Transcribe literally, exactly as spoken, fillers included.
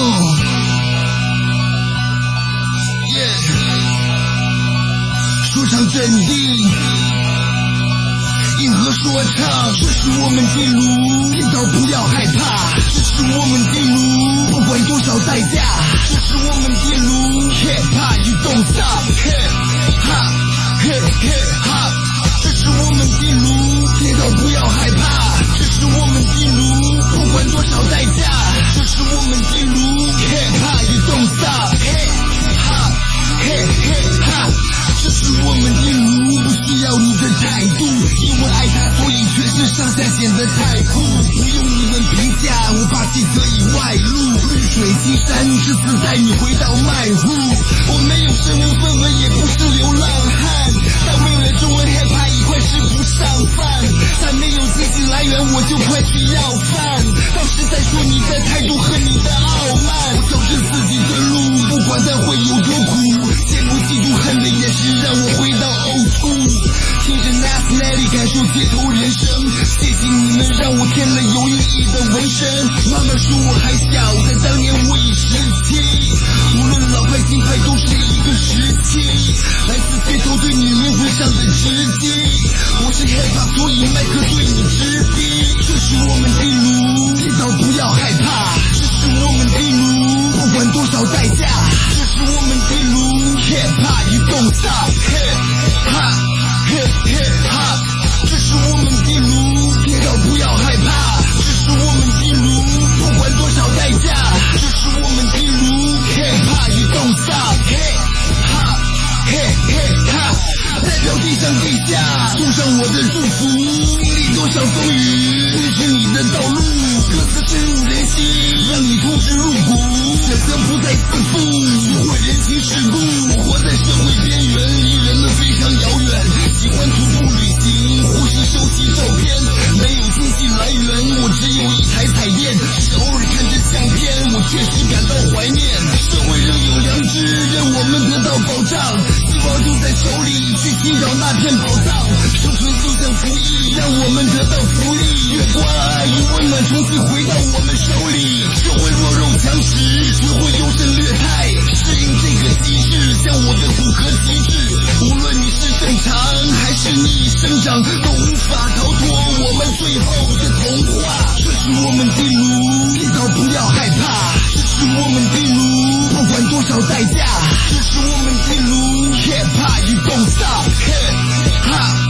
Yeah， 说唱阵地，硬核说唱，这是我们的路，听到不要害怕，这是我们的路，不管多少代价，这是我们的路 ，Hip Hop you don't stop，Hip Hop Hip Hip Hop， 这是我们的路，听到不要害怕，这是我们的路，不管多少代价，这是我们的路 ，Hip Hop you don't stop，Hip Hop Hip Hip Hop， 这是我们的路，不需要你的态度，因为爱他，所以全身上下显得太酷，不用你们评价，我霸气可以外露，绿水青山，这次带你回到麦湖，我没有身无分文，也不是流浪汉，但为了中文 hip hop 一块吃不上饭，但没有经济来源，我就快去要饭，到时再说你的态度和你的傲慢，我走着自己的路，不管它会有多苦，羡慕嫉妒恨的眼神让我回到old school，听着 Nasty 感受街头人生，谢谢你们让我添了有意义的纹身。妈妈说我还小，但当年我已十七，无论老派新派都是一个时期，来自街头对你灵魂上的直击，我是 hip hop 所以麦克对你直逼，这是我们的路，听到不要害怕，这是我们的路，不管多少代价，这是我们的路 Hip Hop you don't stop Hip Hop Hip Hip Hop， 这是我们的路，听到不要害怕，这是我们的路，不管多少代价，这是我们的路 Hip Hop you don't stop Hip Hop Hip Hip Hop， 代表地上地下送上我的祝福，经历多少风雨，支持你的道路，歌词深入人心，让你痛之入骨，选择不再自负，学会人情世故，活在社会边缘，离人们非常遥远，喜欢徒步旅行，或是收集照片，没有经济来源，我只有一台彩电，只偶尔看着相片，我确实感到怀念，社会仍有良知，让我们得到保障，希望就在手里，去寻找那片宝藏，生存就像服役，让我们得到福利，月光爱与温暖从此回到我们手里，社会弱肉强食，学会优胜劣汰，适应这个机制，像我的骨骼机制，无论你是正常还是逆生长，都无法逃脱我们最后的童话，这是我们的路，听到不要害怕，这是我们的路，不管多少代价，这是我们的路 Hip Hop you don't stop Hip Hop